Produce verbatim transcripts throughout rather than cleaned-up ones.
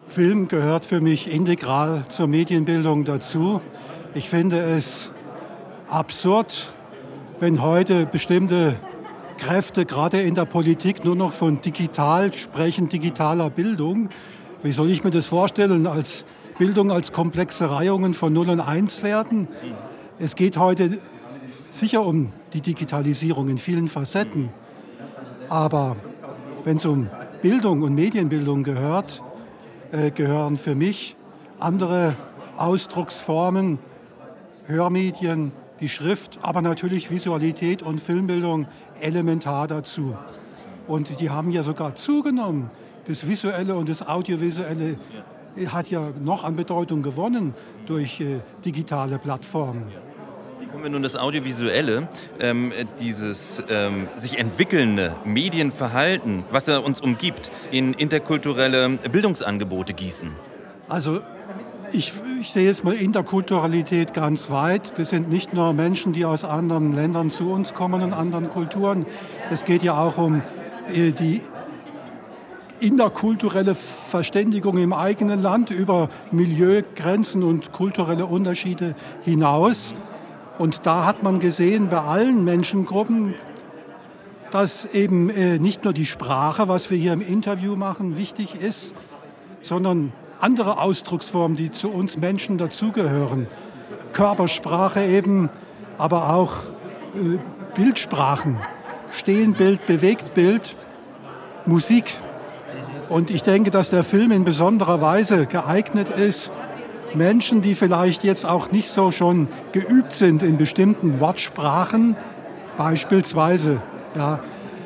Film gehört für mich integral zur Medienbildung dazu. Ich finde es absurd, wenn heute bestimmte Kräfte, gerade in der Politik, nur noch von digital sprechen, digitaler Bildung. Wie soll ich mir das vorstellen? Als Bildung als komplexe Reihungen von null und eins werden? Es geht heute sicher um die Digitalisierung in vielen Facetten. Aber wenn es um Bildung und Medienbildung gehört, äh, gehören für mich andere Ausdrucksformen, Hörmedien, die Schrift, aber natürlich Visualität und Filmbildung elementar dazu. Und die haben ja sogar zugenommen. Das Visuelle und das Audiovisuelle hat ja noch an Bedeutung gewonnen durch äh, digitale Plattformen. Wie kommen wir nun das Audiovisuelle, ähm, dieses ähm, sich entwickelnde Medienverhalten, was er uns umgibt, in interkulturelle Bildungsangebote gießen? Also ich, ich sehe jetzt mal Interkulturalität ganz weit. Das sind nicht nur Menschen, die aus anderen Ländern zu uns kommen und anderen Kulturen. Es geht ja auch um äh, die interkulturelle Verständigung im eigenen Land über Milieugrenzen und kulturelle Unterschiede hinaus. Und da hat man gesehen, bei allen Menschengruppen, dass eben äh, nicht nur die Sprache, was wir hier im Interview machen, wichtig ist, sondern andere Ausdrucksformen, die zu uns Menschen dazugehören. Körpersprache eben, aber auch äh, Bildsprachen. Stehenbild, Bewegtbild, Musik. Und ich denke, dass der Film in besonderer Weise geeignet ist, Menschen, die vielleicht jetzt auch nicht so schon geübt sind in bestimmten Wortsprachen, beispielsweise ja,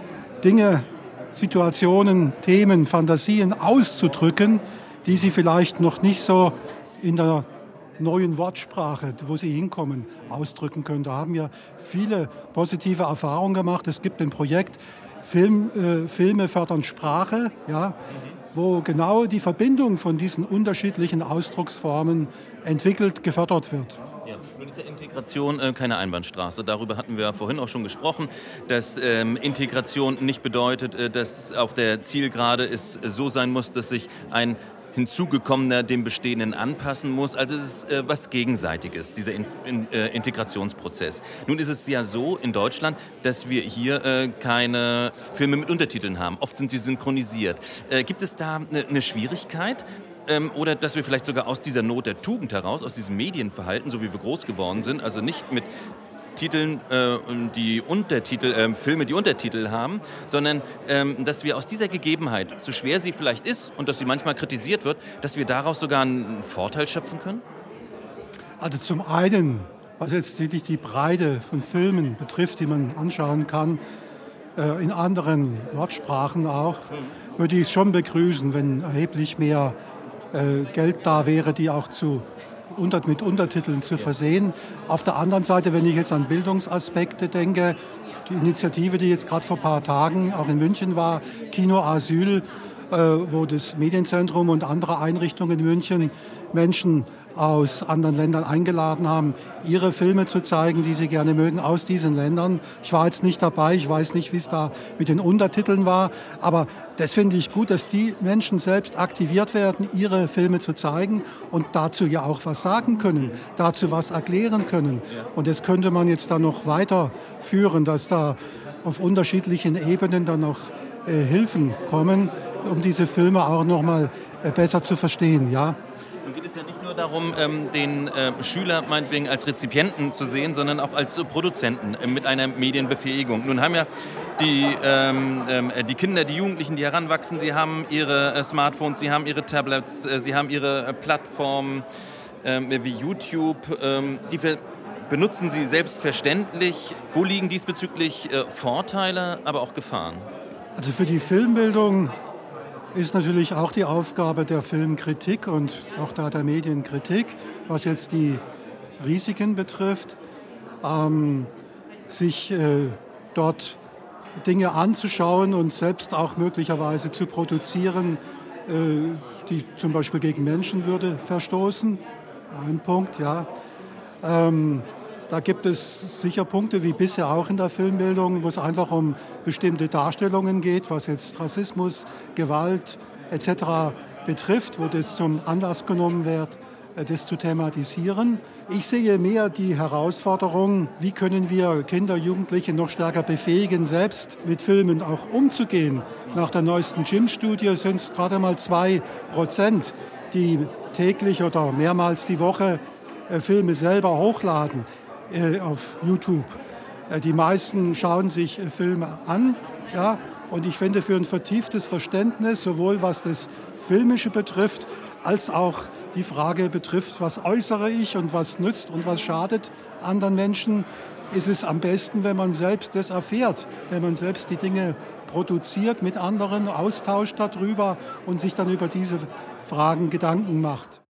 Dinge, Situationen, Themen, Fantasien auszudrücken, die sie vielleicht noch nicht so in der neuen Wortsprache, wo sie hinkommen, ausdrücken können. Da haben wir viele positive Erfahrungen gemacht. Es gibt ein Projekt Film, äh, Filme fördern Sprache, ja, wo genau die Verbindung von diesen unterschiedlichen Ausdrucksformen entwickelt, gefördert wird. Ja, nun ist ja Integration äh, keine Einbahnstraße. Darüber hatten wir vorhin auch schon gesprochen, dass ähm, Integration nicht bedeutet, äh, dass auf der Zielgerade es so sein muss, dass sich ein Hinzugekommener dem Bestehenden anpassen muss. Also es ist äh, was Gegenseitiges, dieser in, in, äh, Integrationsprozess. Nun ist es ja so in Deutschland, dass wir hier äh, keine Filme mit Untertiteln haben. Oft sind sie synchronisiert. Äh, gibt es da eine, eine Schwierigkeit? Ähm, oder dass wir vielleicht sogar aus dieser Not der Tugend heraus, aus diesem Medienverhalten, so wie wir groß geworden sind, also nicht mit Titeln, äh, die Untertitel, äh, Filme, die Untertitel haben, sondern ähm, dass wir aus dieser Gegebenheit, so schwer sie vielleicht ist und dass sie manchmal kritisiert wird, dass wir daraus sogar einen Vorteil schöpfen können? Also zum einen, was jetzt wirklich die Breite von Filmen betrifft, die man anschauen kann, äh, in anderen Wortsprachen auch, würde ich es schon begrüßen, wenn erheblich mehr äh, Geld da wäre, die auch zu Unter, mit Untertiteln zu versehen. Auf der anderen Seite, wenn ich jetzt an Bildungsaspekte denke, die Initiative, die jetzt gerade vor ein paar Tagen auch in München war, Kino Asyl, äh, wo das Medienzentrum und andere Einrichtungen in München Menschen aus anderen Ländern eingeladen haben, ihre Filme zu zeigen, die sie gerne mögen, aus diesen Ländern. Ich war jetzt nicht dabei, ich weiß nicht, wie es da mit den Untertiteln war, aber das finde ich gut, dass die Menschen selbst aktiviert werden, ihre Filme zu zeigen und dazu ja auch was sagen können, dazu was erklären können. Und das könnte man jetzt dann noch weiterführen, dass da auf unterschiedlichen Ebenen dann noch äh, Hilfen kommen, um diese Filme auch noch mal äh, besser zu verstehen, ja. Nun geht es ja nicht nur darum, den Schüler meinetwegen als Rezipienten zu sehen, sondern auch als Produzenten mit einer Medienbefähigung. Nun haben ja die, die Kinder, die Jugendlichen, die heranwachsen, sie haben ihre Smartphones, sie haben ihre Tablets, sie haben ihre Plattformen wie YouTube, die benutzen sie selbstverständlich. Wo liegen diesbezüglich Vorteile, aber auch Gefahren? Also für die Filmbildung ist natürlich auch die Aufgabe der Filmkritik und auch da der Medienkritik, was jetzt die Risiken betrifft, ähm, sich äh, dort Dinge anzuschauen und selbst auch möglicherweise zu produzieren, äh, die zum Beispiel gegen Menschenwürde verstoßen. Ein Punkt, ja. Ähm, Da gibt es sicher Punkte, wie bisher auch in der Filmbildung, wo es einfach um bestimmte Darstellungen geht, was jetzt Rassismus, Gewalt et cetera betrifft, wo das zum Anlass genommen wird, das zu thematisieren. Ich sehe mehr die Herausforderung, wie können wir Kinder, Jugendliche noch stärker befähigen, selbst mit Filmen auch umzugehen. Nach der neuesten Jim-Studie sind es gerade mal zwei Prozent, die täglich oder mehrmals die Woche äh, Filme selber hochladen äh, auf YouTube. Äh, die meisten schauen sich äh, Filme an, ja, und ich finde, für ein vertieftes Verständnis, sowohl was das Filmische betrifft, als auch die Frage betrifft, was äußere ich und was nützt und was schadet anderen Menschen, ist es am besten, wenn man selbst das erfährt, wenn man selbst die Dinge produziert mit anderen, austauscht darüber und sich dann über diese Fragen Gedanken macht.